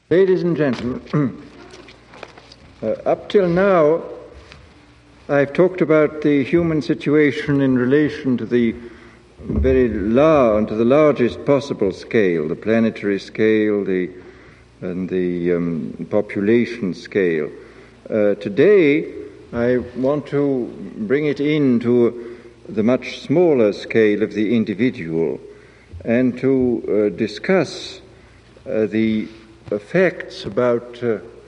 Ladies and gentlemen, up till now I've talked about the human situation in relation to the largest possible scale, the planetary scale, and the population scale. Today I want to bring it into the much smaller scale of the individual and to discuss the effects about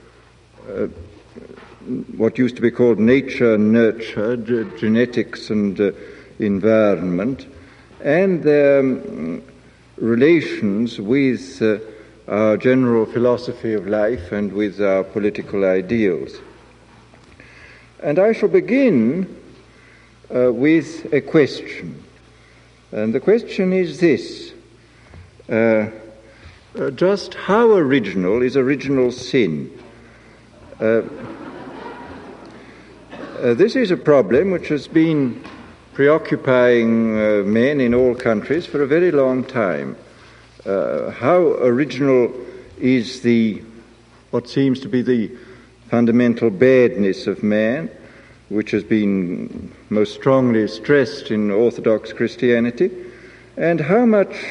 what used to be called nature and nurture, genetics and environment, and their relations with our general philosophy of life and with our political ideals. And I shall begin with a question. And the question is this: just how original is original sin? This is a problem which has been preoccupying men in all countries for a very long time. How original is what seems to be the fundamental badness of man, which has been most strongly stressed in Orthodox Christianity, and how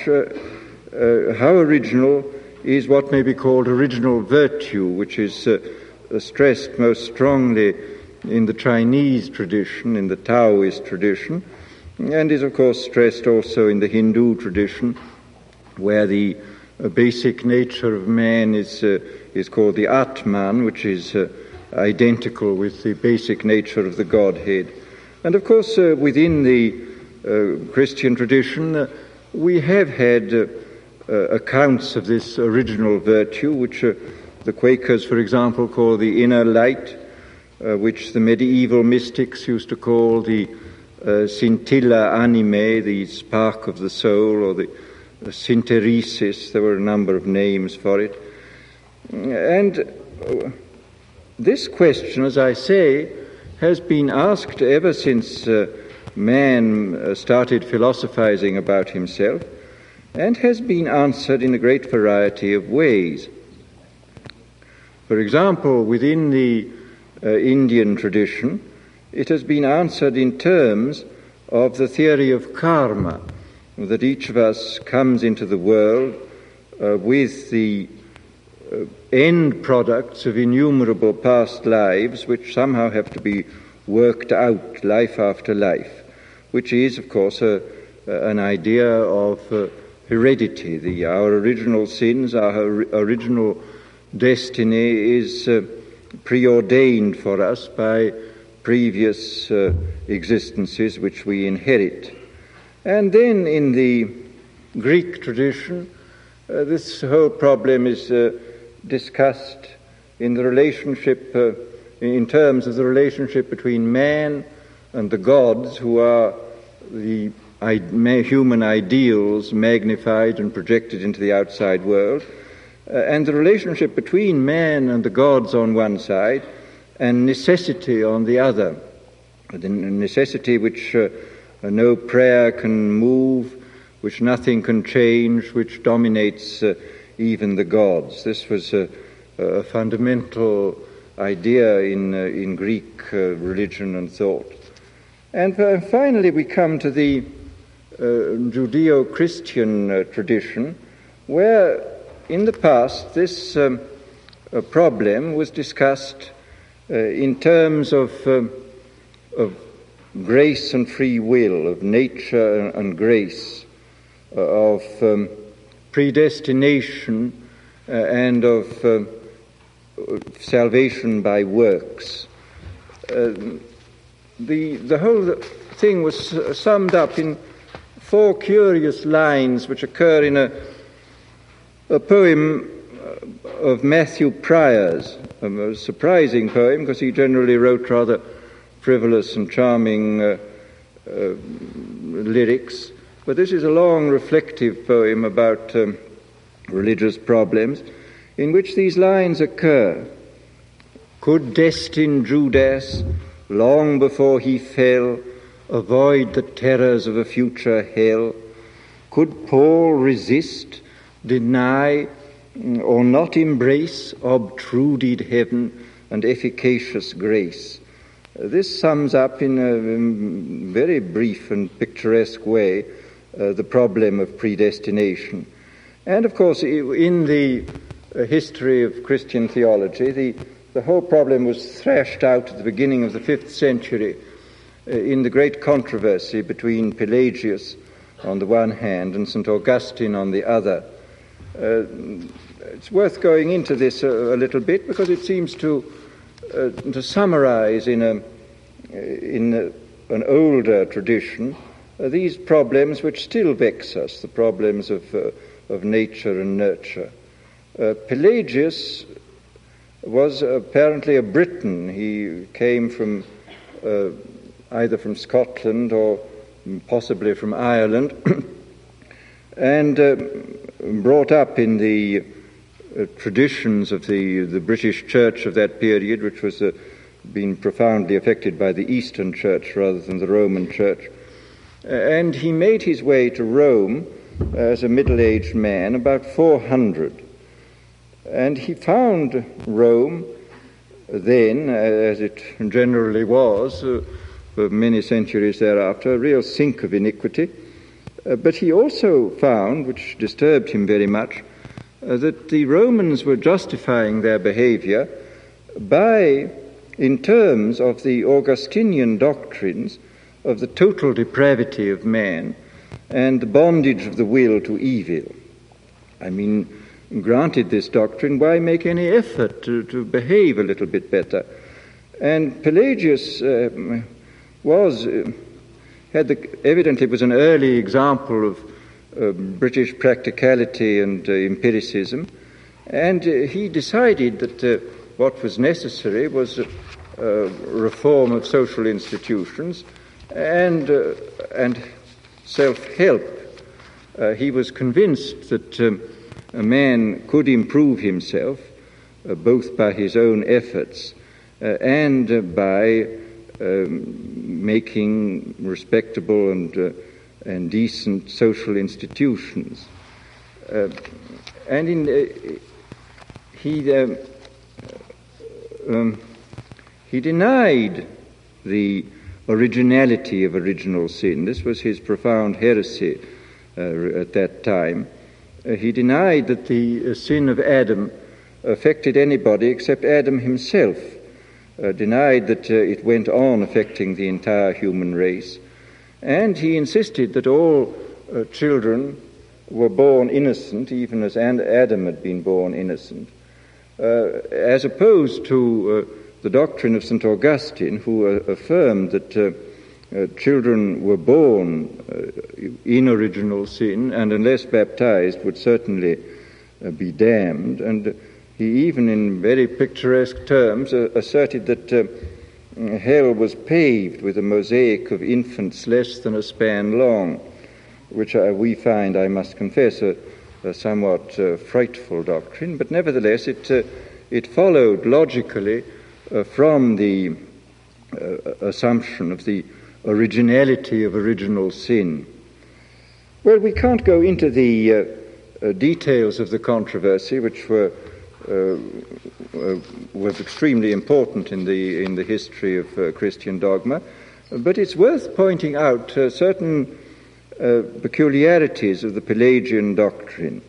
original is what may be called original virtue, which is stressed most strongly in the Chinese tradition, in the Taoist tradition, and is of course stressed also in the Hindu tradition, where the basic nature of man is called the Atman, which is identical with the basic nature of the Godhead. And of course within the Christian tradition we have had accounts of this original virtue, which the Quakers, for example, call the inner light, which the medieval mystics used to call the scintilla animae, the spark of the soul, or the synteresis. There were a number of names for it. And this question, as I say, has been asked ever since man started philosophizing about himself, and has been answered in a great variety of ways. For example, within the Indian tradition, it has been answered in terms of the theory of karma, that each of us comes into the world with the end products of innumerable past lives, which somehow have to be worked out life after life, which is, of course, an idea of heredity. Our original sins, our original destiny is preordained for us by previous existences which we inherit. And then in the Greek tradition, this whole problem is discussed in the relationship, in terms of the relationship between man and the gods, who are the human ideals magnified and projected into the outside world, and the relationship between man and the gods on one side and necessity on the other, the necessity which no prayer can move, which nothing can change, which dominates even the gods. This was a fundamental idea in Greek religion and thought. And finally we come to the Judeo-Christian tradition, where in the past this problem was discussed in terms of grace and free will, of nature and grace, of predestination and of salvation by works. The whole thing was summed up in 4 curious lines which occur in a poem of Matthew Prior's, a surprising poem because he generally wrote rather frivolous and charming lyrics. But this is a long reflective poem about religious problems, in which these lines occur. Could destined Judas, long before he fell, avoid the terrors of a future hell? Could Paul resist, deny, or not embrace obtruded heaven and efficacious grace. This sums up in a very brief and picturesque way the problem of predestination. And of course, in the history of Christian theology, the whole problem was thrashed out at the beginning of the 5th century in the great controversy between Pelagius on the one hand and St. Augustine on the other. It's worth going into this a little bit because it seems to summarize in an older tradition these problems which still vex us, the problems of nature and nurture. Pelagius was apparently a Briton. He came from either from Scotland or possibly from Ireland, and brought up in the traditions of the British Church of that period, which was been profoundly affected by the Eastern Church rather than the Roman Church. And he made his way to Rome as a middle-aged man, about 400. And he found Rome then, as it generally was for many centuries thereafter, a real sink of iniquity. But he also found, which disturbed him very much, that the Romans were justifying their behavior in terms of the Augustinian doctrines of the total depravity of man and the bondage of the will to evil. I mean, granted this doctrine, why make any effort to behave a little bit better? And Pelagius evidently was an early example of British practicality and empiricism, and he decided that what was necessary was reform of social institutions and self-help. He was convinced that a man could improve himself both by his own efforts and by making respectable and decent social institutions. He denied the originality of original sin. This was his profound heresy at that time. He denied that the sin of Adam affected anybody except Adam himself, denied that it went on affecting the entire human race, and he insisted that all children were born innocent, even as Adam had been born innocent, as opposed to the doctrine of St. Augustine, who affirmed that children were born in original sin and unless baptized would certainly be damned. And he even in very picturesque terms asserted that hell was paved with a mosaic of infants less than a span long, which we find, I must confess, a somewhat frightful doctrine, but nevertheless it followed logically from the assumption of the originality of original sin. Well, we can't go into the details of the controversy, which was extremely important in the history of Christian dogma, but it's worth pointing out certain peculiarities of the Pelagian doctrine.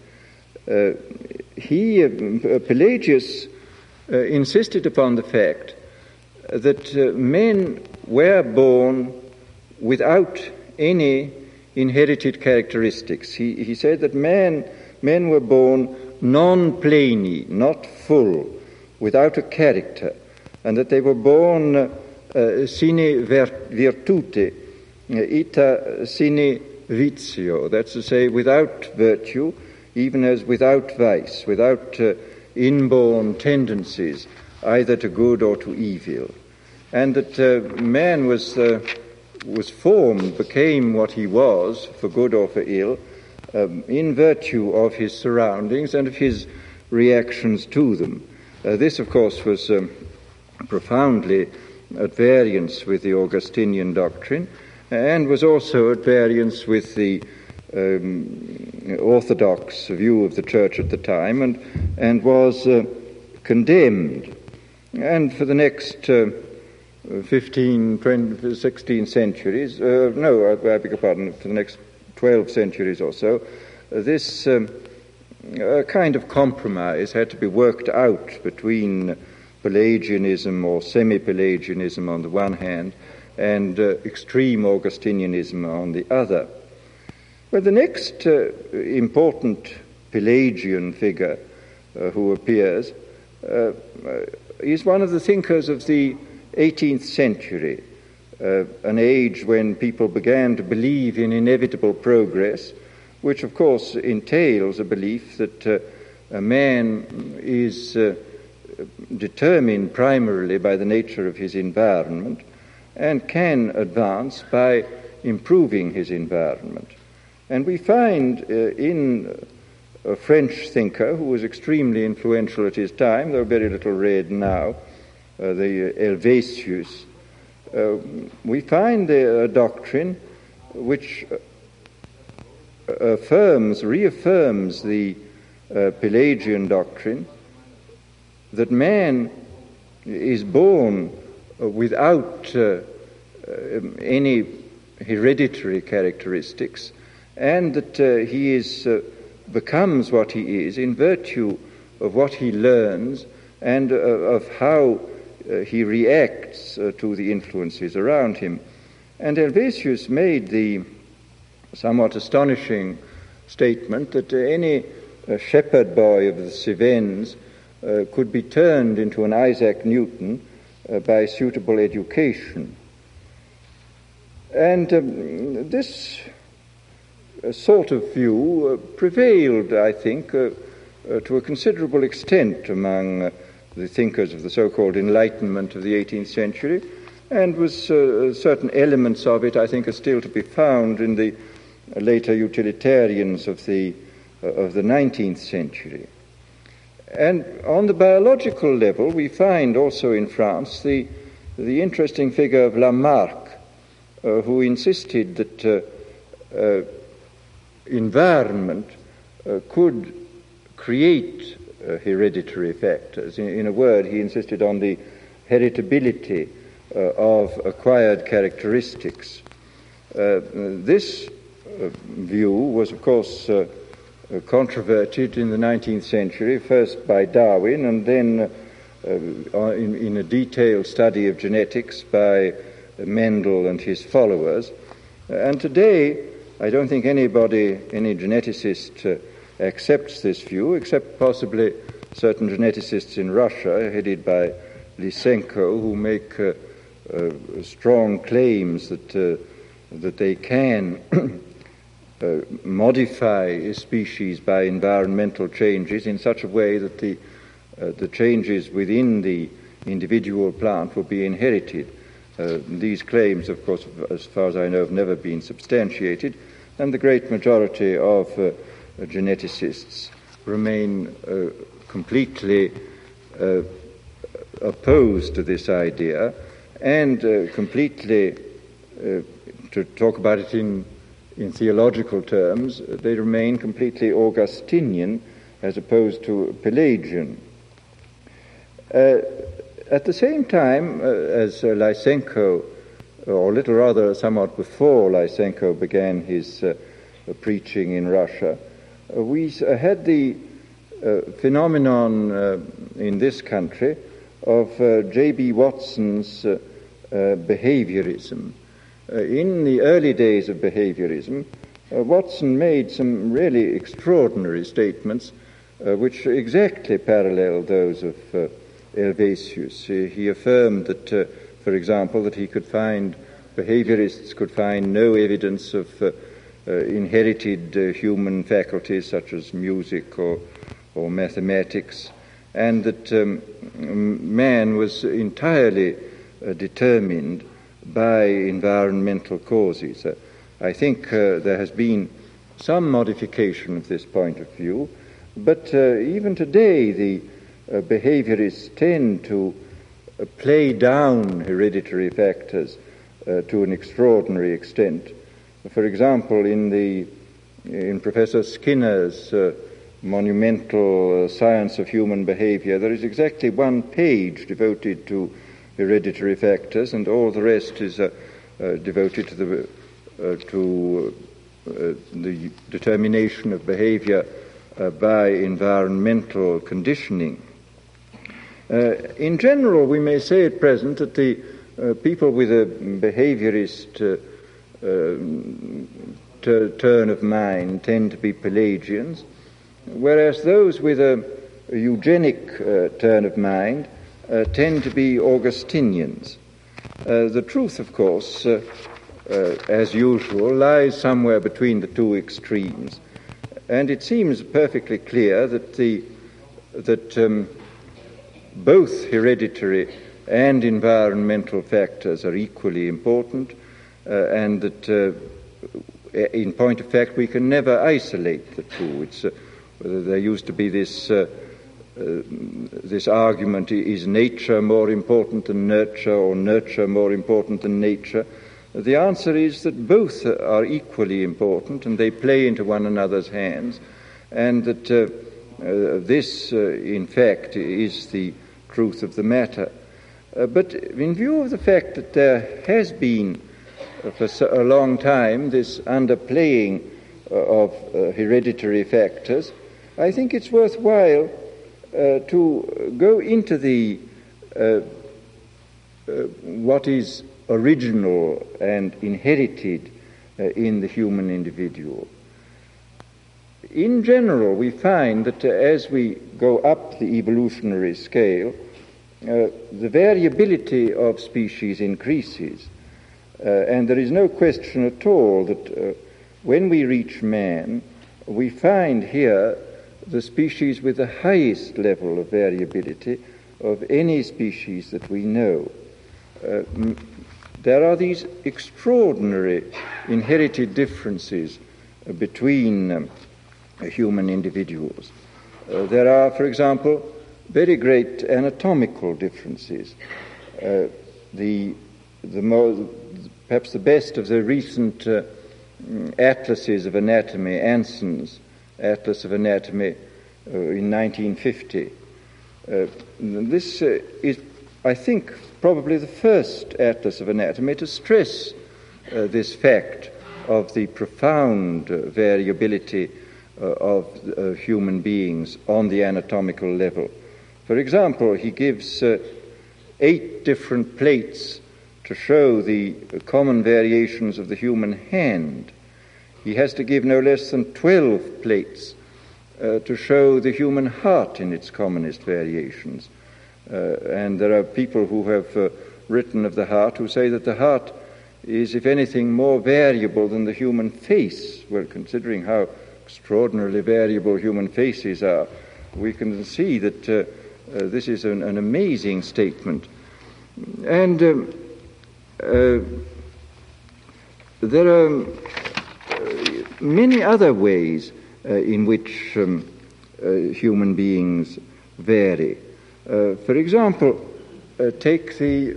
Pelagius insisted upon the fact that men were born without any inherited characteristics. He said that men were born non pleni, not full, without a character, and that they were born sine virtute, ita sine vitio, that's to say, without virtue, even as without vice, without inborn tendencies, either to good or to evil, and that man was formed, became what he was, for good or for ill, in virtue of his surroundings and of his reactions to them. This, of course, was profoundly at variance with the Augustinian doctrine, and was also at variance with the orthodox view of the church at the time, and was condemned. And for the next 15, 20, 16 centuries, I beg your pardon, for the next 12 centuries or so, this kind of compromise had to be worked out between Pelagianism or semi-Pelagianism on the one hand and extreme Augustinianism on the other. Well, the next important Pelagian figure who appears is one of the thinkers of the 18th century, an age when people began to believe in inevitable progress, which of course entails a belief that a man is determined primarily by the nature of his environment and can advance by improving his environment. And we find in a French thinker who was extremely influential at his time, though very little read now, the Helvetius, we find a doctrine which reaffirms the Pelagian doctrine that man is born without any hereditary characteristics, and that he becomes what he is in virtue of what he learns and of how he reacts to the influences around him. And Helvetius made the somewhat astonishing statement that any shepherd boy of the Cevennes could be turned into an Isaac Newton by suitable education. And this sort of view prevailed, I think, to a considerable extent among the thinkers of the so-called Enlightenment of the 18th century, and was certain elements of it, I think, are still to be found in the later utilitarians of the 19th century. And on the biological level, we find also in France the interesting figure of Lamarck, who insisted that environment could create hereditary factors. In a word, he insisted on the heritability of acquired characteristics. This view was, of course, controverted in the 19th century, first by Darwin and then in a detailed study of genetics by Mendel and his followers. And today, I don't think any geneticist accepts this view, except possibly certain geneticists in Russia, headed by Lysenko, who make strong claims that they can modify a species by environmental changes in such a way that the changes within the individual plant will be inherited. These claims, of course, as far as I know, have never been substantiated, and the great majority of geneticists remain completely opposed to this idea, and completely, to talk about it in theological terms, they remain completely Augustinian as opposed to Pelagian. At the same time as Lysenko, or a little rather somewhat before Lysenko began his preaching in Russia, we had the phenomenon in this country of J.B. Watson's behaviorism. In the early days of behaviorism, Watson made some really extraordinary statements which exactly paralleled those of Helvetius. He affirmed that, for example, that behaviorists could find no evidence of inherited human faculties such as music or mathematics, and that man was entirely determined by environmental causes. I think there has been some modification of this point of view, but even today the behaviorists tend to play down hereditary factors to an extraordinary extent. For example, in the In Professor Skinner's monumental Science of Human Behavior, there is exactly one page devoted to hereditary factors, and all the rest is devoted to the determination of behavior by environmental conditioning. In general, we may say at present that the people with a behaviorist turn of mind tend to be Pelagians, whereas those with a eugenic turn of mind tend to be Augustinians. The truth, of course, as usual, lies somewhere between the two extremes, and it seems perfectly clear that both hereditary and environmental factors are equally important, and that, in point of fact, we can never isolate the two. There used to be this argument: is nature more important than nurture, or nurture more important than nature? The answer is that both are equally important, and they play into one another's hands, and that this, in fact, is the truth of the matter. But in view of the fact that there has been for a long time this underplaying of hereditary factors, I think it's worthwhile to go into the what is original and inherited in the human individual. In general, we find that as we go up the evolutionary scale, the variability of species increases, and there is no question at all that when we reach man, we find here the species with the highest level of variability of any species that we know. There are these extraordinary inherited differences between human individuals. There are, for example, very great anatomical differences. Perhaps the best of the recent atlases of anatomy, Anson's Atlas of Anatomy in 1950. This is, I think, probably the first atlas of anatomy to stress this fact of the profound variability of human beings on the anatomical level. For example, he gives 8 different plates to show the common variations of the human hand. He has to give no less than 12 plates to show the human heart in its commonest variations. And there are people who have written of the heart who say that the heart is, if anything, more variable than the human face. Well, considering how extraordinarily variable human faces are, we can see that this is an amazing statement. And there are many other ways in which human beings vary. For example, take the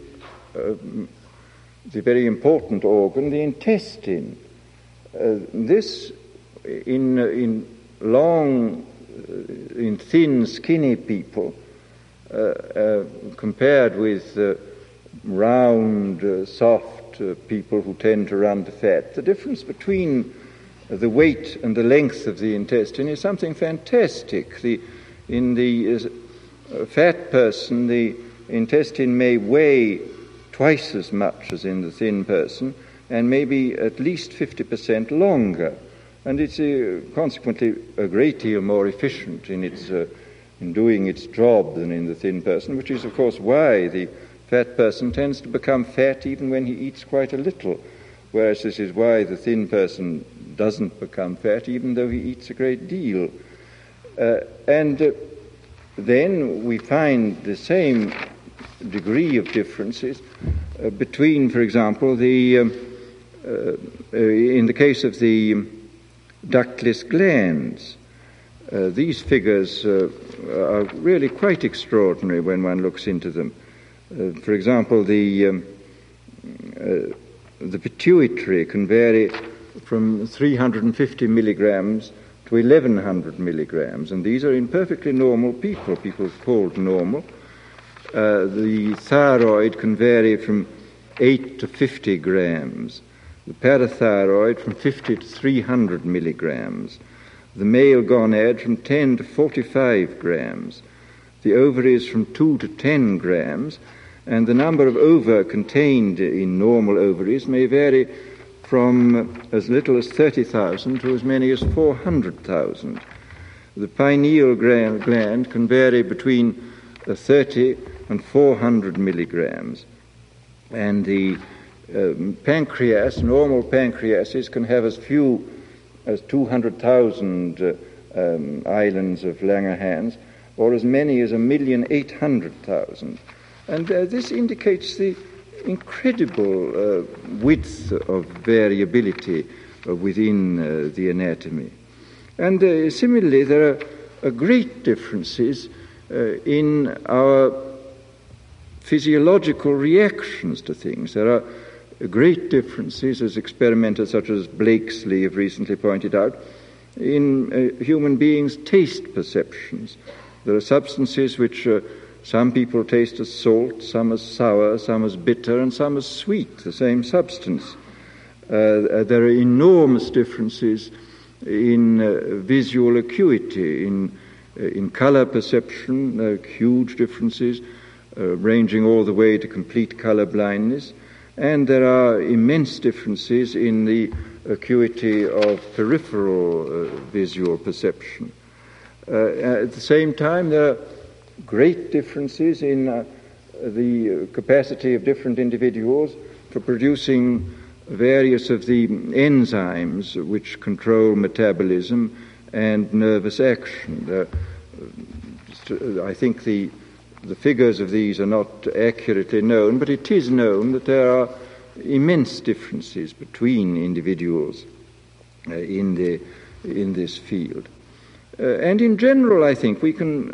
very important organ, the intestine. This, in thin, skinny people, compared with round, soft people who tend to run to fat, the difference between the weight and the length of the intestine is something fantastic. In the fat person, the intestine may weigh twice as much as in the thin person, and maybe at least 50% longer, and it's consequently a great deal more efficient in doing its job than in the thin person, which is, of course, why the fat person tends to become fat even when he eats quite a little, whereas this is why the thin person doesn't become fat even though he eats a great deal. Then we find the same degree of differences between, for example, in the case of the ductless glands. These figures are really quite extraordinary when one looks into them. For example, the pituitary can vary from 350 milligrams to 1100 milligrams, and these are in perfectly normal people called normal. The thyroid can vary from 8 to 50 grams, the parathyroid from 50 to 300 milligrams, the male gonad from 10 to 45 grams, the ovaries from 2 to 10 grams, and the number of ova contained in normal ovaries may vary from as little as 30,000 to as many as 400,000. The pineal gland can vary between 30 and 400 milligrams, and the pancreas, normal pancreases, can have as few as 200,000 islands of Langerhans, or as many as 1,800,000. And this indicates the incredible width of variability within the anatomy. And similarly, there are great differences in our physiological reactions to things. There are great differences, as experimenters such as Blakesley have recently pointed out, in human beings' taste perceptions. There are substances which some people taste as salt, some as sour, some as bitter, and some as sweet, the same substance. There are enormous differences in visual acuity, in color perception, huge differences ranging all the way to complete color blindness, and there are immense differences in the acuity of peripheral visual perception. At the same time, there are great differences in the capacity of different individuals for producing various of the enzymes which control metabolism and nervous action. I think the figures of these are not accurately known, but it is known that there are immense differences between individuals in this field. And in general, I think we can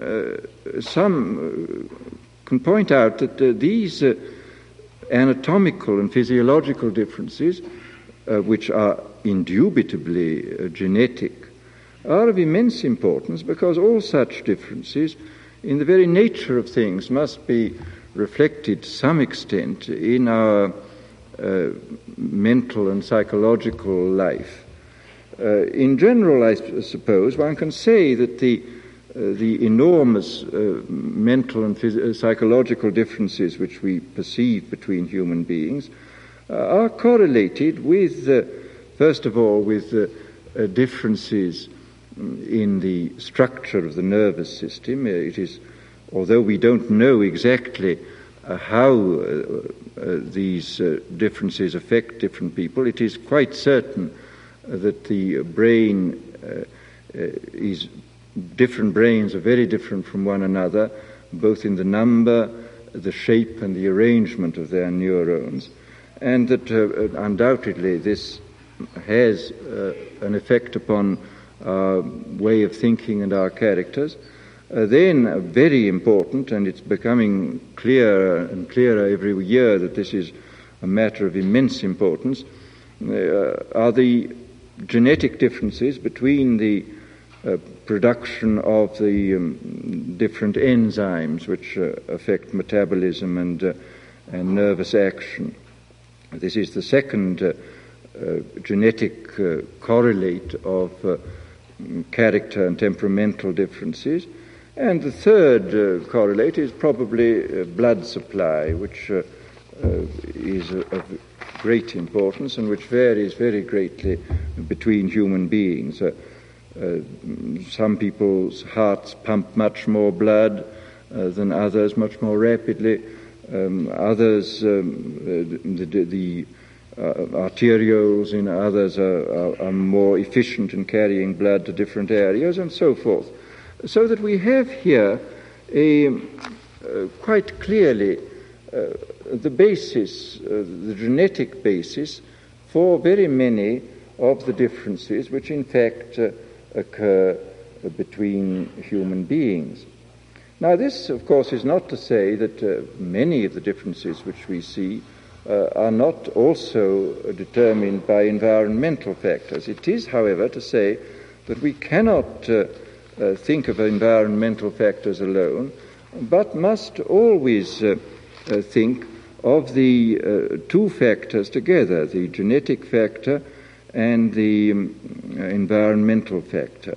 point out that these anatomical and physiological differences, which are indubitably genetic, are of immense importance, because all such differences, in the very nature of things, must be reflected to some extent in our mental and psychological life. In general, I suppose one can say that the enormous mental and psychological differences which we perceive between human beings are correlated with, first of all, with differences in the structure of the nervous system. It is, although we don't know exactly how these differences affect different people, it is quite certain that the brain different brains are very different from one another, both in the number, the shape, and the arrangement of their neurons, and that undoubtedly this has an effect upon our way of thinking and our characters. Then, very important, and it's becoming clearer and clearer every year that this is a matter of immense importance, are the genetic differences between the production of the different enzymes which affect metabolism and nervous action. This is the second genetic correlate of character and temperamental differences. And the third correlate is probably blood supply, which is of great importance and which varies very greatly between human beings. Some people's hearts pump much more blood than others, much more rapidly. Others, the arterioles in others are more efficient in carrying blood to different areas, and so forth. So that we have here quite clearly the basis, the genetic basis for very many of the differences which in fact occur between human beings. Now this, of course, is not to say that many of the differences which we see are not also determined by environmental factors. It is, however, to say that we cannot think of environmental factors alone, but must always think of the two factors together, the genetic factor and the environmental factor.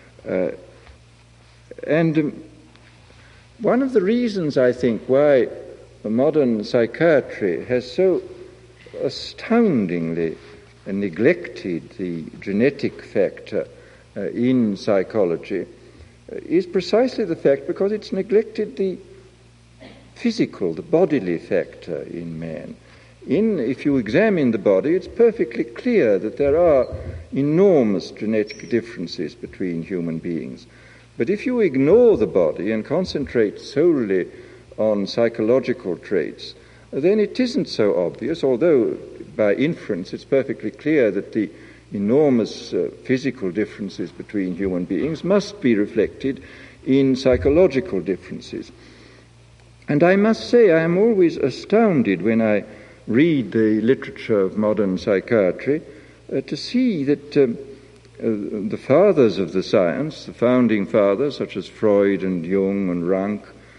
One of the reasons, I think, why modern psychiatry has so astoundingly neglected the genetic factor in psychology is precisely the fact because it's neglected the physical, the bodily factor in man. If you examine the body, it's perfectly clear that there are enormous genetic differences between human beings. But if you ignore the body and concentrate solely on psychological traits, then it isn't so obvious, although by inference it's perfectly clear that the enormous physical differences between human beings must be reflected in psychological differences. And I must say I am always astounded when I read the literature of modern psychiatry to see that the fathers of the science, the founding fathers such as Freud and Jung and Rank,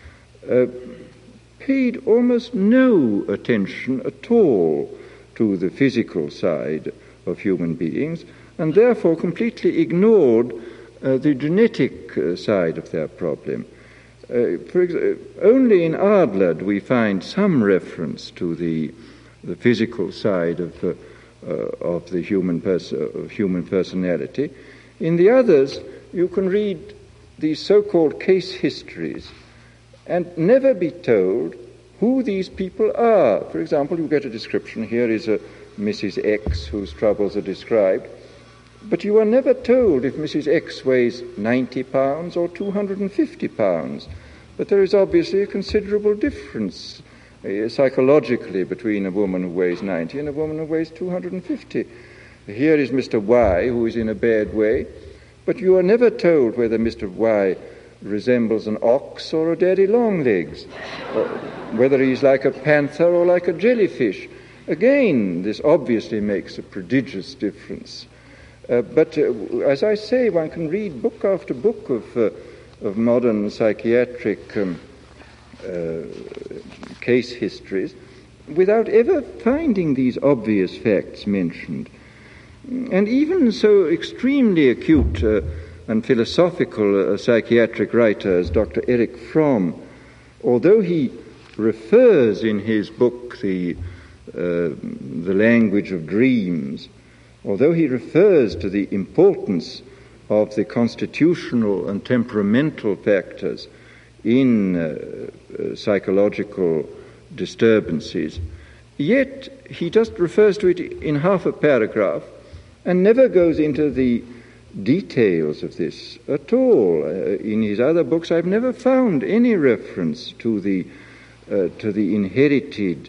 paid almost no attention at all to the physical side of human beings and therefore completely ignored the genetic side of their problem. Only in Adler do we find some reference to the physical side of the human personality. In the others, you can read these so-called case histories and never be told who these people are. For example, you get a description. Here is a Mrs. X whose troubles are described, but you are never told if Mrs. X weighs 90 pounds or 250 pounds. But there is obviously a considerable difference psychologically between a woman who weighs 90 and a woman who weighs 250. Here is Mr. Y, who is in a bad way, but you are never told whether Mr. Y resembles an ox or a daddy long-legs, whether he's like a panther or like a jellyfish. Again, this obviously makes a prodigious difference. But as I say, one can read book after book of modern psychiatric case histories without ever finding these obvious facts mentioned. And even so extremely acute and philosophical psychiatric writer as Dr. Erich Fromm, although he refers in his book The Language of Dreams, although he refers to the importance of the constitutional and temperamental factors in psychological disturbances, yet he just refers to it in half a paragraph and never goes into the details of this at all. In his other books, I've never found any reference to the inherited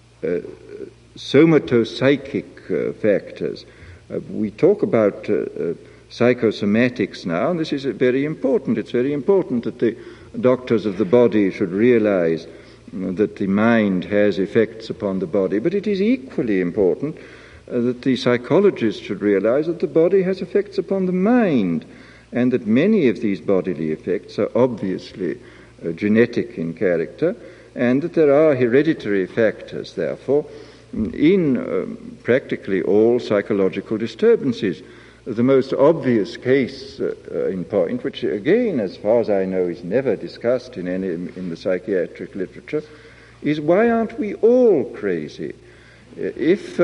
somatopsychic factors. We talk about psychosomatics now, and this is very important. It's very important that the doctors of the body should realize that the mind has effects upon the body, but it is equally important that the psychologists should realize that the body has effects upon the mind, and that many of these bodily effects are obviously genetic in character, and that there are hereditary factors, therefore, in practically all psychological disturbances. The most obvious case in point, which again, as far as I know, is never discussed in the psychiatric literature, is why aren't we all crazy? If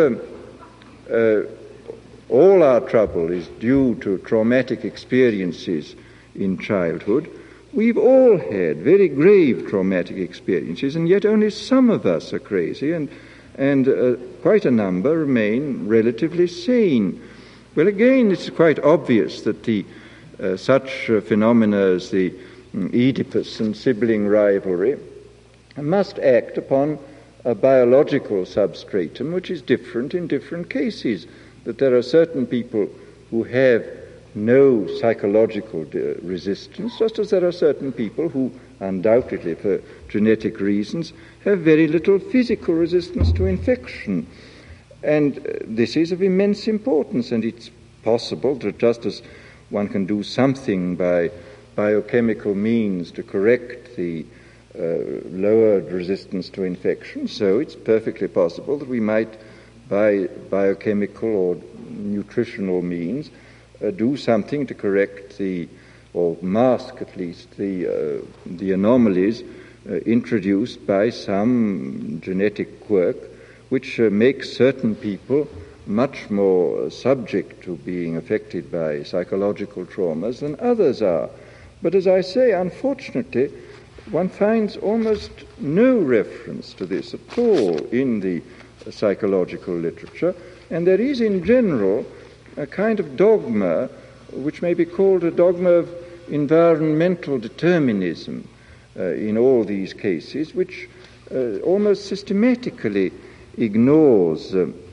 all our trouble is due to traumatic experiences in childhood, we've all had very grave traumatic experiences, and yet only some of us are crazy, and quite a number remain relatively sane. Well, again, it's quite obvious that such phenomena as the Oedipus and sibling rivalry must act upon a biological substratum which is different in different cases, that there are certain people who have no psychological resistance, just as there are certain people who undoubtedly, for genetic reasons, have very little physical resistance to infection. And this is of immense importance, and it's possible that just as one can do something by biochemical means to correct the lowered resistance to infection, so it's perfectly possible that we might, by biochemical or nutritional means, do something to correct or mask at least the anomalies introduced by some genetic quirk, which makes certain people much more subject to being affected by psychological traumas than others are. But as I say, unfortunately, one finds almost no reference to this at all in the psychological literature, and there is in general a kind of dogma which may be called a dogma of environmental determinism in all these cases, which almost systematically ignores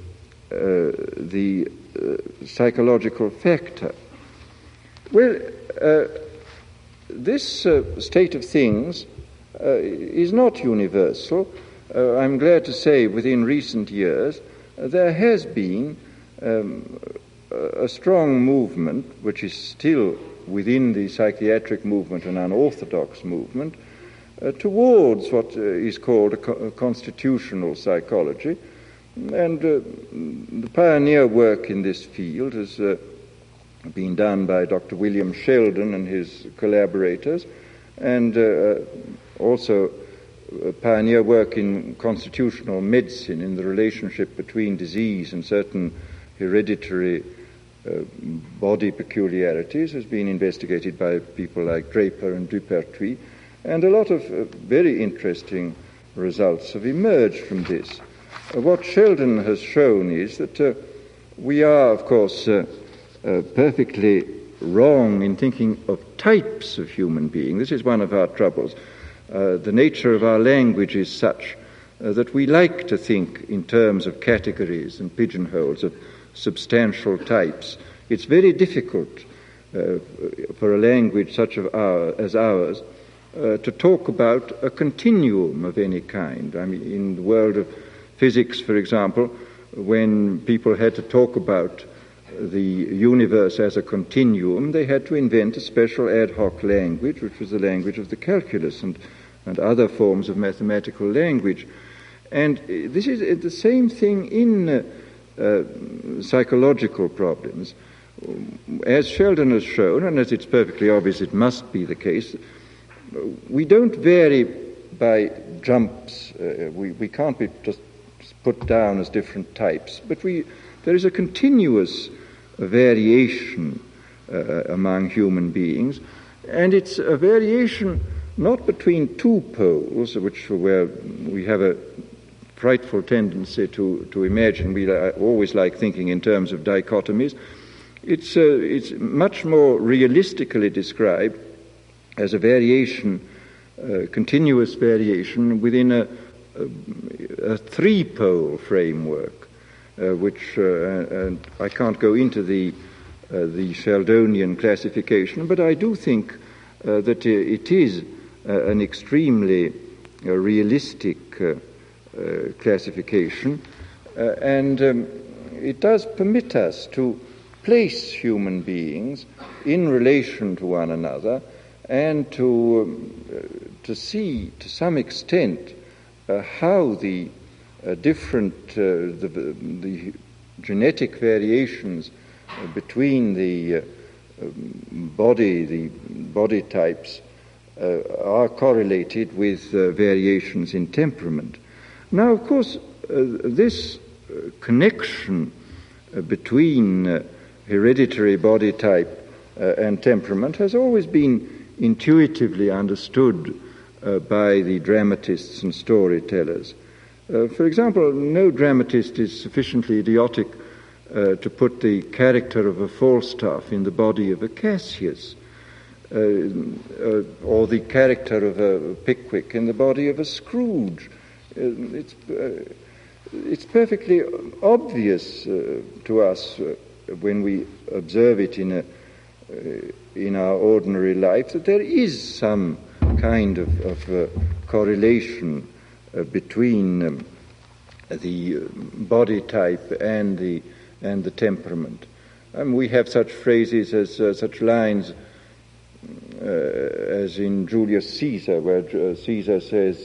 the psychological factor. Well, this state of things is not universal. I'm glad to say within recent years there has been a strong movement, which is still within the psychiatric movement an unorthodox movement, towards what is called a constitutional psychology. And the pioneer work in this field has been done by Dr. William Sheldon and his collaborators, and also pioneer work in constitutional medicine in the relationship between disease and certain hereditary body peculiarities has been investigated by people like Draper and Dupertuis, and a lot of very interesting results have emerged from this. What Sheldon has shown is that we are, of course, perfectly wrong in thinking of types of human being. This is one of our troubles. The nature of our language is such that we like to think in terms of categories and pigeonholes, of substantial types. It's very difficult for a language such as ours to talk about a continuum of any kind. I mean, in the world of physics, for example, when people had to talk about the universe as a continuum, they had to invent a special ad hoc language, which was the language of the calculus and other forms of mathematical language. And this is the same thing in psychological problems. As Sheldon has shown, and as it's perfectly obvious it must be the case, we don't vary by jumps. We can't be just put down as different types, but there is a continuous variation among human beings, and it's a variation not between two poles, where we have a frightful tendency to imagine. We always like thinking in terms of dichotomies. It's much more realistically described as a variation, continuous variation within a three-pole framework, which and I can't go into the Sheldonian classification, but I do think that it is an extremely realistic classification, and it does permit us to place human beings in relation to one another and to see to some extent how the different the genetic variations between the body types are correlated with variations in temperament. Now, of course, this connection between hereditary body type and temperament has always been intuitively understood by the dramatists and storytellers. For example, no dramatist is sufficiently idiotic to put the character of a Falstaff in the body of a Cassius, or the character of a Pickwick in the body of a Scrooge. It's perfectly obvious to us when we observe it in in our ordinary life, that there is some kind of correlation between the body type and the temperament. We have such phrases as such lines as in Julius Caesar, where Caesar says,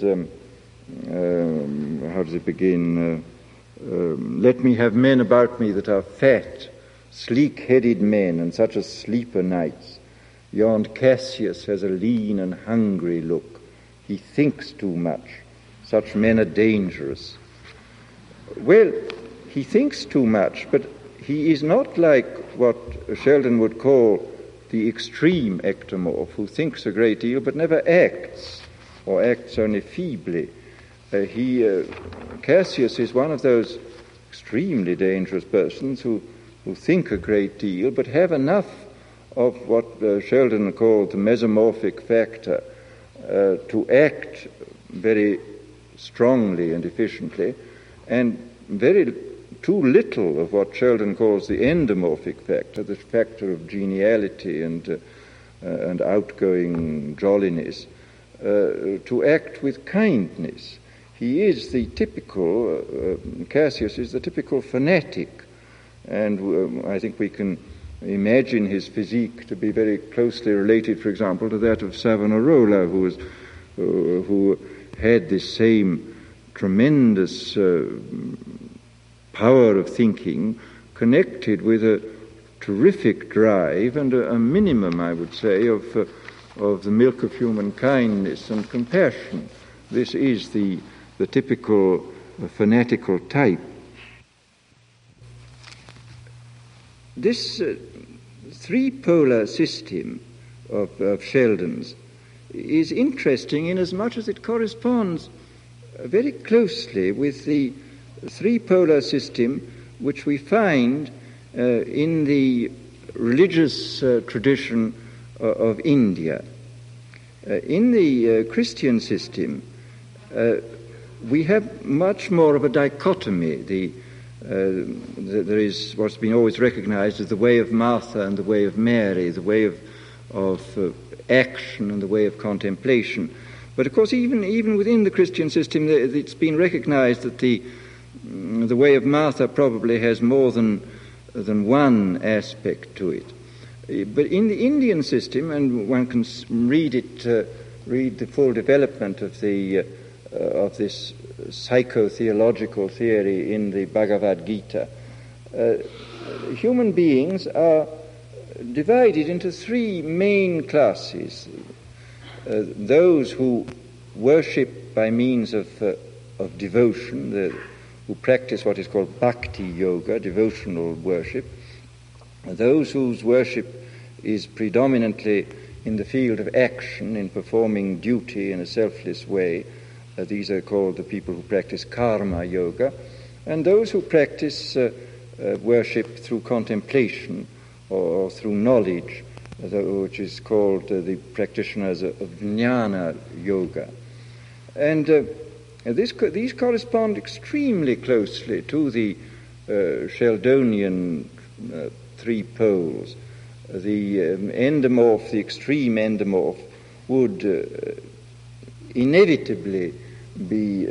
how does it begin? Let me have men about me that are fat, sleek-headed men, and such as sleep o' nights. Yond Cassius has a lean and hungry look. He thinks too much. Such men are dangerous. Well, he thinks too much, but he is not like what Sheldon would call the extreme ectomorph, who thinks a great deal but never acts, or acts only feebly. Cassius is one of those extremely dangerous persons who think a great deal but have enough of what Sheldon called the mesomorphic factor to act very strongly and efficiently, and very too little of what Sheldon calls the endomorphic factor, the factor of geniality and outgoing jolliness, to act with kindness. He is the typical, Cassius is the typical fanatic, and I think we can imagine his physique to be very closely related, for example, to that of Savonarola, who had this same tremendous power of thinking connected with a terrific drive and a minimum, I would say, of the milk of human kindness and compassion. This is the typical fanatical type. This three-polar system of Sheldon's is interesting in as much as it corresponds very closely with the three-polar system which we find in the religious tradition of India. In the Christian system, we have much more of a dichotomy. There is what's been always recognized as the way of Martha and the way of Mary, the way of action and the way of contemplation. But of course, even within the Christian system, it's been recognized that the way of Martha probably has more than one aspect to it. But in the Indian system, and one can read the full development of this psychotheological theory in the Bhagavad Gita, human beings are divided into three main classes. Those who worship by means of devotion, who practice what is called bhakti yoga, devotional worship. Those whose worship is predominantly in the field of action, in performing duty in a selfless way. These are called the people who practice karma yoga. And those who practice worship through contemplation or through knowledge, which is called the practitioners of jnana yoga. And these correspond extremely closely to the Sheldonian three poles. The endomorph, the extreme endomorph, would inevitably be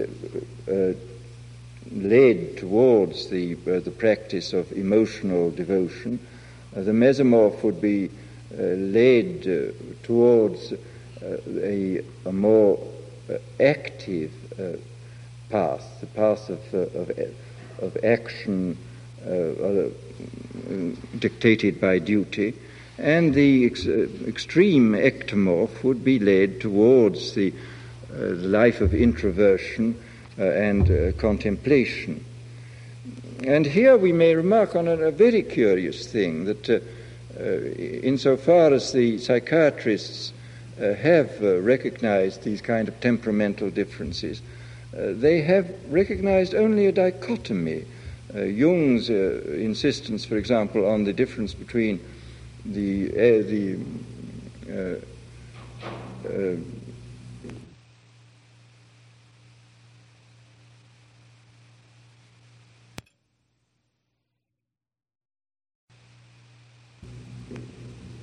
led towards the practice of emotional devotion. The mesomorph would be led towards a more active path, the path of action dictated by duty, and the extreme ectomorph would be led towards the life of introversion and contemplation. And here we may remark on a very curious thing, that insofar as the psychiatrists have recognized these kind of temperamental differences, they have recognized only a dichotomy. Jung's insistence, for example, on the difference between the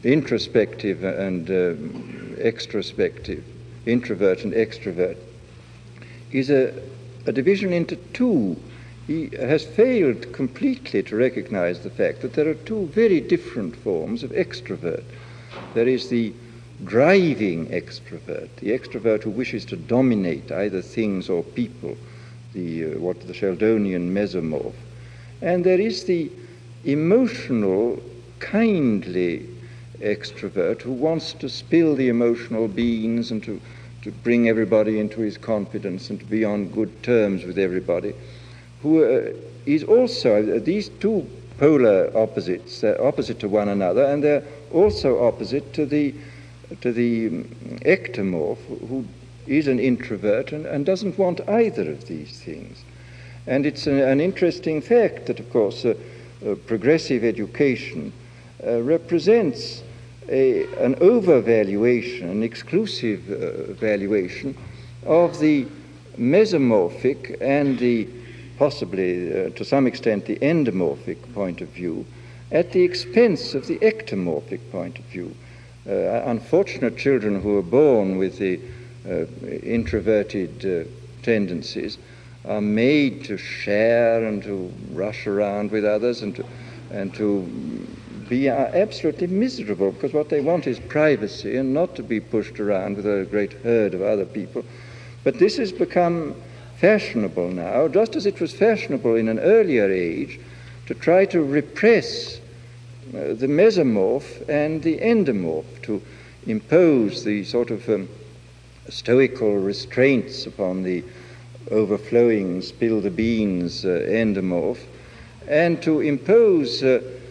introspective and extrospective, introvert and extrovert, is a division into two. He has failed completely to recognize the fact that there are two very different forms of extrovert. There is the driving extrovert, the extrovert who wishes to dominate either things or people, the Sheldonian mesomorph. And there is the emotional, kindly extrovert who wants to spill the emotional beans and to bring everybody into his confidence and to be on good terms with everybody, who is also, these two polar opposites, they're opposite to one another, and they're also opposite to the ectomorph, who is an introvert and doesn't want either of these things. And it's an interesting fact that, of course, progressive education represents an overvaluation, an exclusive valuation of the mesomorphic and the possibly, to some extent, the endomorphic point of view at the expense of the ectomorphic point of view. Unfortunate children who are born with the introverted tendencies are made to share and to rush around with others and to be absolutely miserable, because what they want is privacy and not to be pushed around with a great herd of other people. But this has become fashionable now, just as it was fashionable in an earlier age to try to repress the mesomorph and the endomorph, to impose the sort of stoical restraints upon the overflowing, spill the beans endomorph, and to impose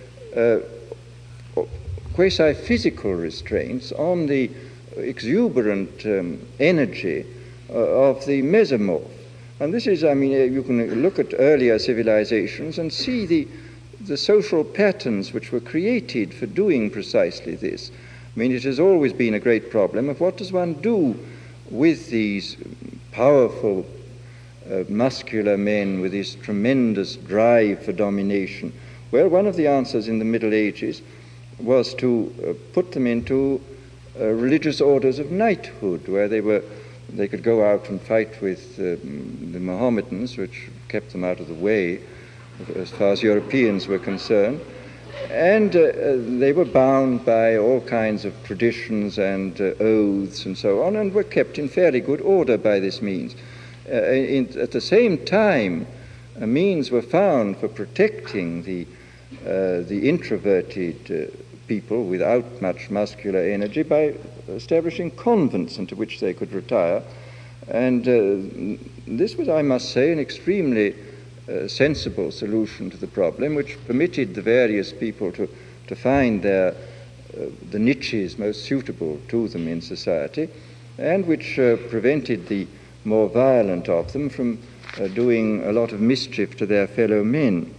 quasi-physical restraints on the exuberant energy of the mesomorph. And this is, you can look at earlier civilizations and see the social patterns which were created for doing precisely this. It has always been a great problem of what does one do with these powerful muscular men with this tremendous drive for domination. Well, one of the answers in the Middle Ages was to put them into religious orders of knighthood, where they could go out and fight with the Mohammedans, which kept them out of the way as far as Europeans were concerned. And they were bound by all kinds of traditions and oaths and so on, and were kept in fairly good order by this means. At the same time, means were found for protecting the introverted people without much muscular energy by establishing convents into which they could retire. And this was, I must say, an extremely sensible solution to the problem, which permitted the various people to find the niches most suitable to them in society, and which prevented the more violent of them from doing a lot of mischief to their fellow men.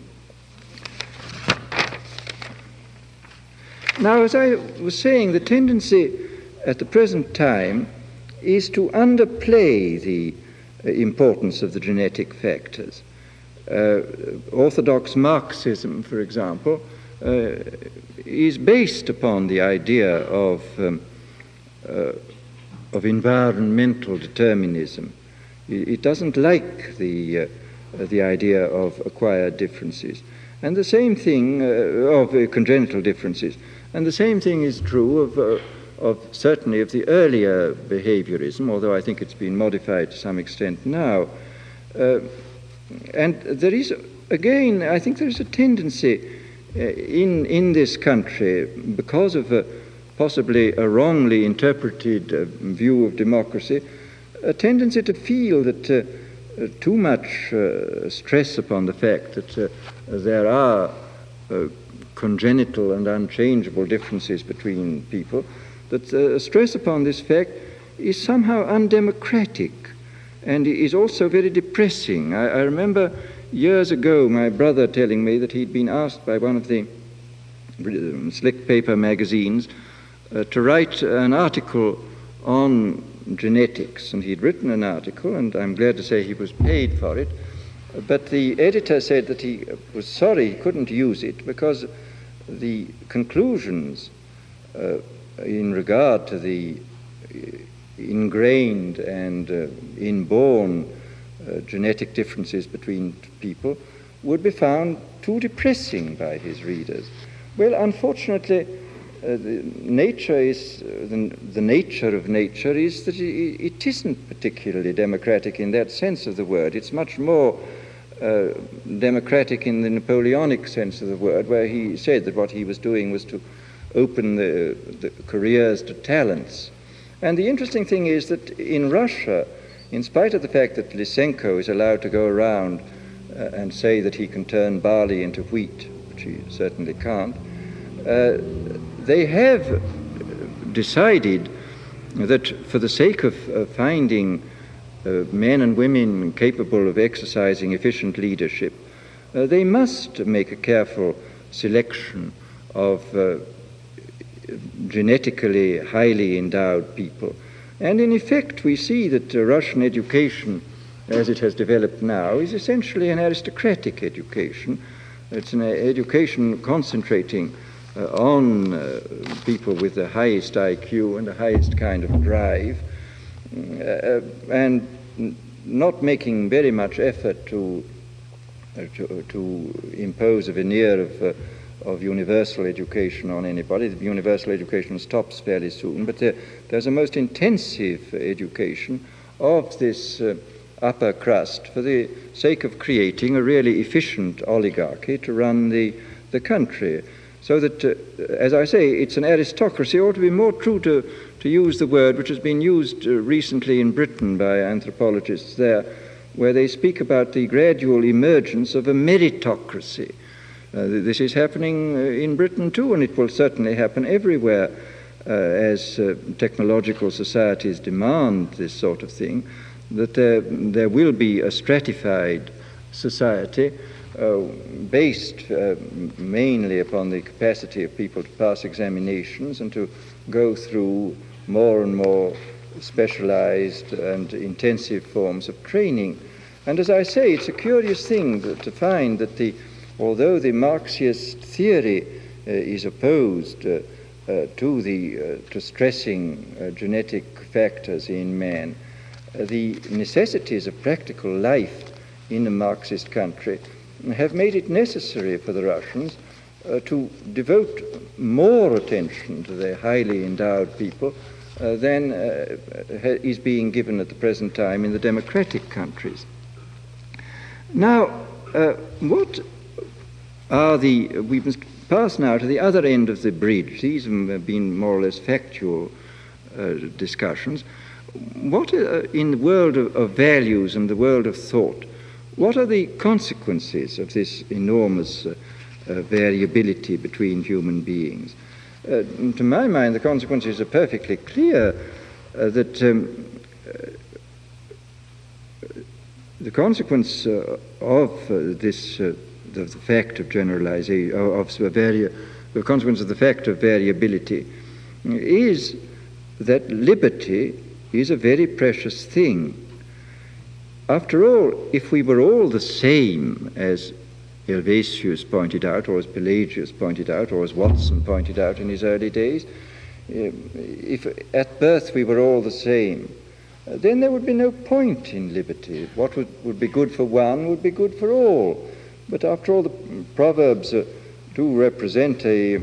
Now, as I was saying, the tendency at the present time is to underplay the importance of the genetic factors. Orthodox Marxism, for example, is based upon the idea of environmental determinism. It doesn't like the idea of acquired differences, and the same thing of congenital differences. And the same thing is true of certainly of the earlier behaviorism, although I think it's been modified to some extent now. And there is, again, I think there is a tendency in this country, because of possibly a wrongly interpreted view of democracy, a tendency to feel that too much stress upon the fact that there are congenital and unchangeable differences between people, that stress upon this fact is somehow undemocratic and is also very depressing. I remember years ago my brother telling me that he'd been asked by one of the slick paper magazines to write an article on genetics, and he'd written an article, and I'm glad to say he was paid for it, but the editor said that he was sorry he couldn't use it because the conclusions in regard to the ingrained and inborn genetic differences between people would be found too depressing by his readers. Well, unfortunately, the nature of nature is that it isn't particularly democratic in that sense of the word. It's much more democratic in the Napoleonic sense of the word, where he said that what he was doing was to open the careers to talents. And the interesting thing is that in Russia, in spite of the fact that Lysenko is allowed to go around and say that he can turn barley into wheat, which he certainly can't, they have decided that for the sake of finding men and women capable of exercising efficient leadership, they must make a careful selection of genetically highly endowed people. And in effect, we see that Russian education, as it has developed now, is essentially an aristocratic education. It's an education concentrating on people with the highest IQ and the highest kind of drive, and not making very much effort to impose a veneer of universal education on anybody. The universal education stops fairly soon, but there's a most intensive education of this upper crust for the sake of creating a really efficient oligarchy to run the country. So that, as I say, it's an aristocracy, or to be more true to use the word which has been used recently in Britain by anthropologists there, where they speak about the gradual emergence of a meritocracy. This is happening in Britain too, and it will certainly happen everywhere as technological societies demand this sort of thing, that there will be a stratified society based mainly upon the capacity of people to pass examinations and to go through more and more specialized and intensive forms of training. And as I say, it's a curious thing to find that although the Marxist theory is opposed to stressing genetic factors in man, the necessities of practical life in a Marxist country have made it necessary for the Russians to devote more attention to their highly endowed people than is being given at the present time in the democratic countries. Now, we must pass now to the other end of the bridge. These have been more or less factual discussions. What in the world of values and the world of thought, what are the consequences of this enormous variability between human beings? To my mind, the consequences are perfectly clear. That the consequence of this, the fact of generalization, the consequence of the fact of variability, is that liberty is a very precious thing. After all, if we were all the same, as Helvetius pointed out, or as Pelagius pointed out, or as Watson pointed out in his early days, if at birth we were all the same, then there would be no point in liberty. What would be good for one would be good for all. But after all, the Proverbs do represent a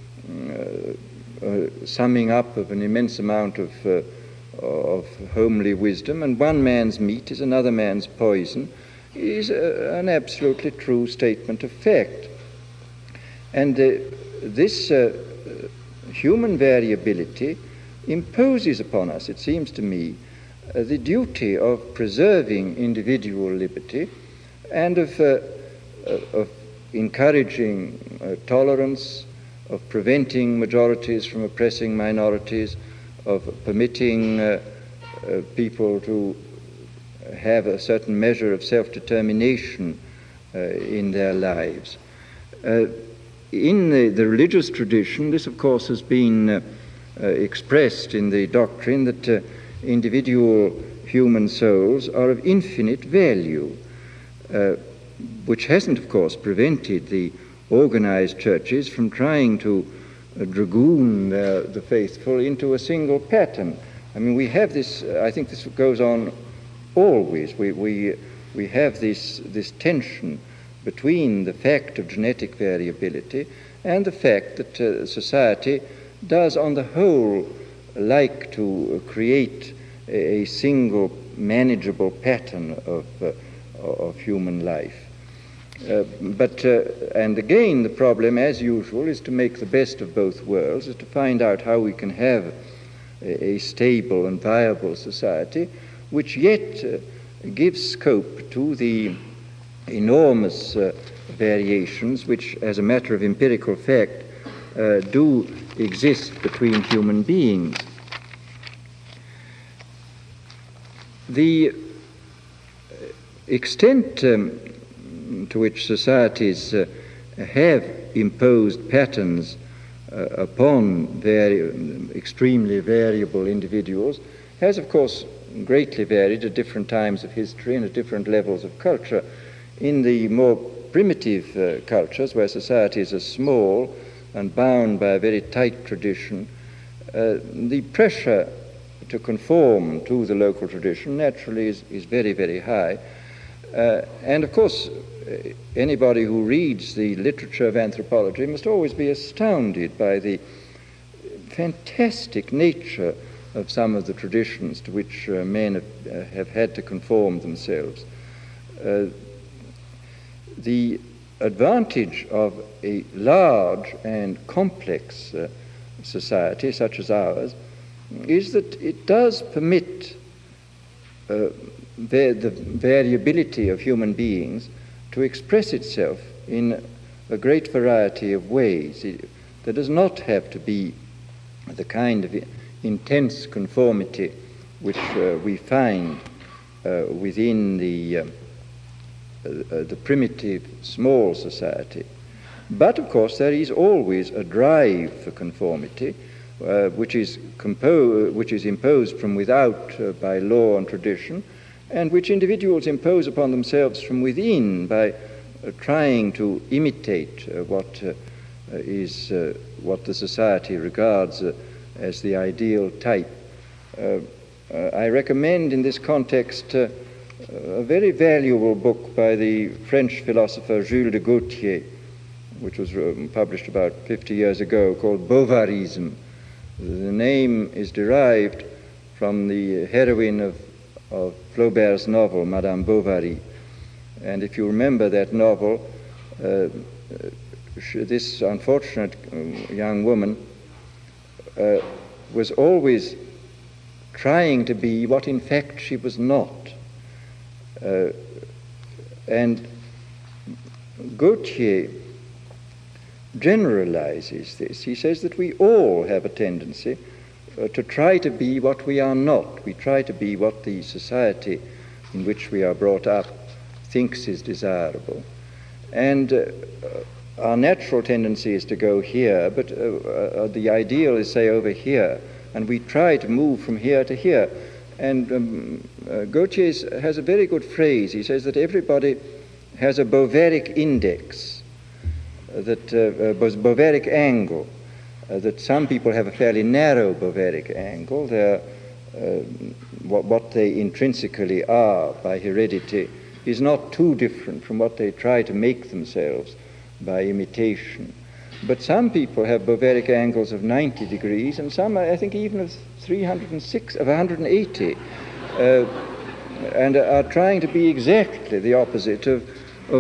summing up of an immense amount of homely wisdom, and one man's meat is another man's poison, is an absolutely true statement of fact. And this human variability imposes upon us, it seems to me, the duty of preserving individual liberty and of encouraging tolerance, of preventing majorities from oppressing minorities, of permitting people to have a certain measure of self-determination in their lives. In the religious tradition, this of course has been expressed in the doctrine that individual human souls are of infinite value, which hasn't of course prevented the organized churches from trying to dragoon the faithful into a single pattern. I mean, we have this, I think this goes on always. We have this tension between the fact of genetic variability and the fact that society does on the whole like to create a single manageable pattern of human life. And again, the problem, as usual, is to make the best of both worlds, is to find out how we can have a stable and viable society, which yet gives scope to the enormous variations which, as a matter of empirical fact, do exist between human beings. The extent to which societies have imposed patterns upon extremely variable individuals has, of course, greatly varied at different times of history and at different levels of culture. In the more primitive cultures, where societies are small and bound by a very tight tradition, the pressure to conform to the local tradition naturally is very, very high. And of course, anybody who reads the literature of anthropology must always be astounded by the fantastic nature of some of the traditions to which men have had to conform themselves. The advantage of a large and complex society such as ours is that it does permit the variability of human beings to express itself in a great variety of ways. There does not have to be the kind of intense conformity which we find within the primitive small society. But of course there is always a drive for conformity which is imposed from without by law and tradition, and which individuals impose upon themselves from within by trying to imitate what the society regards as the ideal type. I recommend in this context a very valuable book by the French philosopher Jules de Gaultier, which was published about 50 years ago, called Bovarisme. The name is derived from the heroine of Flaubert's novel, Madame Bovary. And if you remember that novel, this unfortunate young woman was always trying to be what in fact she was not. And Gaultier generalizes this. He says that we all have a tendency to try to be what we are not. We try to be what the society in which we are brought up thinks is desirable. And our natural tendency is to go here, but the ideal is, say, over here, and we try to move from here to here. And Gaultier has a very good phrase. He says that everybody has a Bovaric index, that Bovaric angle, that some people have a fairly narrow Bovaric angle. They're, what they intrinsically are by heredity is not too different from what they try to make themselves by imitation. But some people have Bovaric angles of 90 degrees, and some, I think, even of 180, and are trying to be exactly the opposite of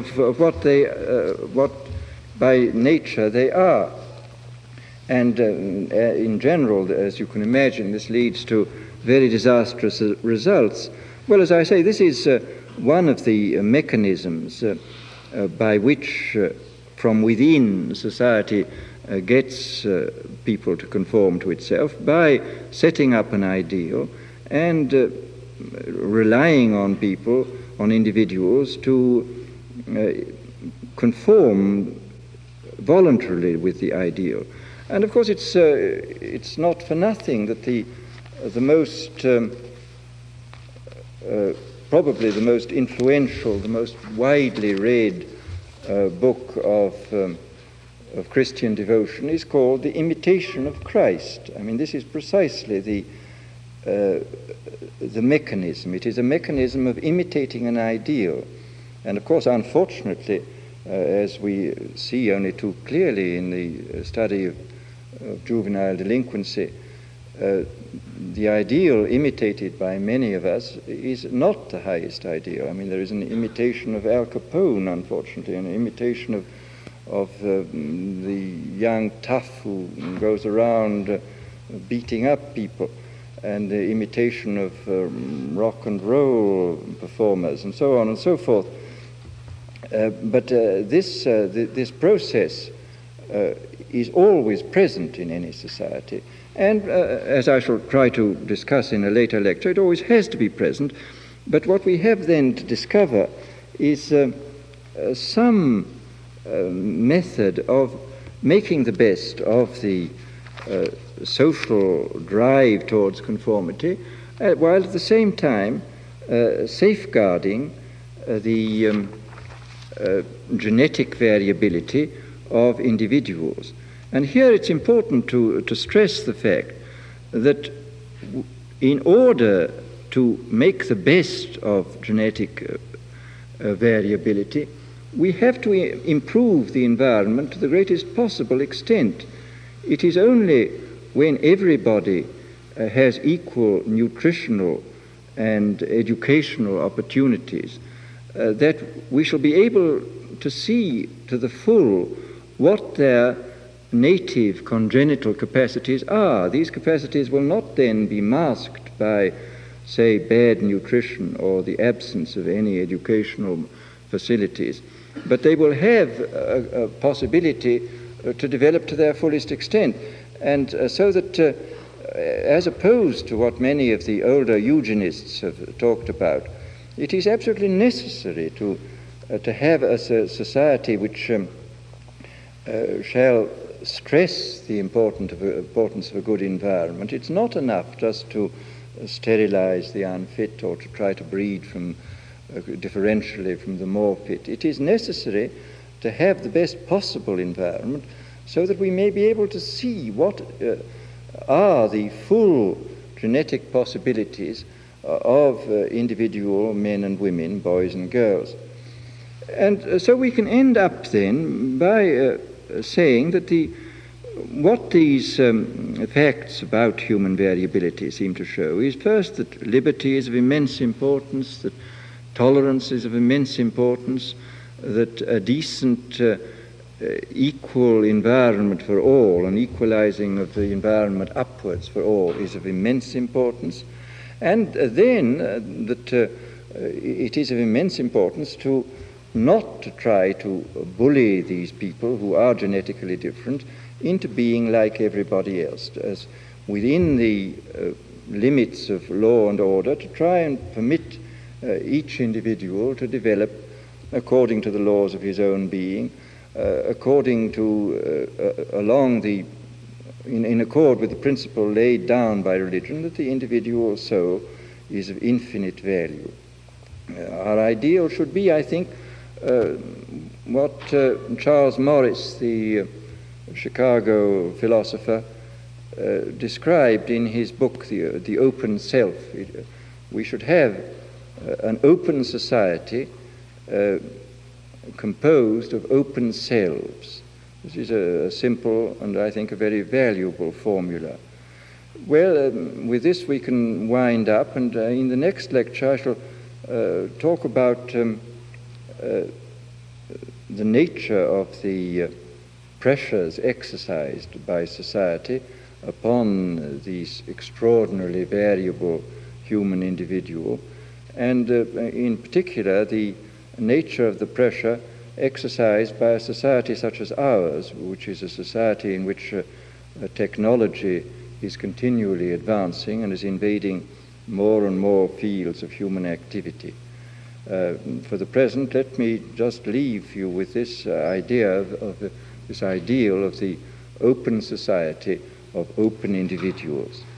what by nature they are. And in general, as you can imagine, this leads to very disastrous results. Well, as I say, this is one of the mechanisms by which from within society gets people to conform to itself, by setting up an ideal and relying on people, on individuals, to conform voluntarily with the ideal. And of course it's not for nothing that the most probably the most influential, the most widely read book of of Christian devotion is called the imitation of Christ. I mean, this is precisely the mechanism. It is a mechanism of imitating an ideal. And of course, unfortunately, as we see only too clearly in the study of juvenile delinquency, the ideal imitated by many of us is not the highest ideal. I mean, there is an imitation of Al Capone, unfortunately, an imitation of the young tough who goes around beating up people, and the imitation of rock and roll performers, and so on and so forth. But this process is always present in any society. And as I shall try to discuss in a later lecture, it always has to be present. But what we have then to discover is some method of making the best of the social drive towards conformity, while at the same time safeguarding the genetic variability of individuals. And here it's important to stress the fact that in order to make the best of genetic variability, we have to improve the environment to the greatest possible extent. It is only when everybody has equal nutritional and educational opportunities that we shall be able to see to the full what their native congenital capacities are. These capacities will not then be masked by, say, bad nutrition or the absence of any educational facilities, but they will have a possibility to develop to their fullest extent. And so that, as opposed to what many of the older eugenists have talked about, it is absolutely necessary to have a society which shall stress the importance of a good environment. It's not enough just to sterilize the unfit or to try to breed from differentially from the more fit. It is necessary to have the best possible environment so that we may be able to see what are the full genetic possibilities of individual men and women, boys and girls. And so we can end up then by saying that what these facts about human variability seem to show is first that liberty is of immense importance, that tolerance is of immense importance, that a decent equal environment for all, an equalizing of the environment upwards for all is of immense importance, and then that it is of immense importance to not to try to bully these people who are genetically different into being like everybody else, as within the limits of law and order, to try and permit each individual to develop according to the laws of his own being, according to, in accord with the principle laid down by religion that the individual soul is of infinite value. Our ideal should be, I think, what Charles Morris, the Chicago philosopher, described in his book, The Open Self. We should have an open society composed of open selves. This is a simple and I think a very valuable formula. Well, with this we can wind up, and in the next lecture I shall talk about the nature of the pressures exercised by society upon these extraordinarily variable human individual, and in particular the nature of the pressure exercised by a society such as ours, which is a society in which technology is continually advancing and is invading more and more fields of human activity. For the present, let me just leave you with this idea of this ideal of the open society of open individuals.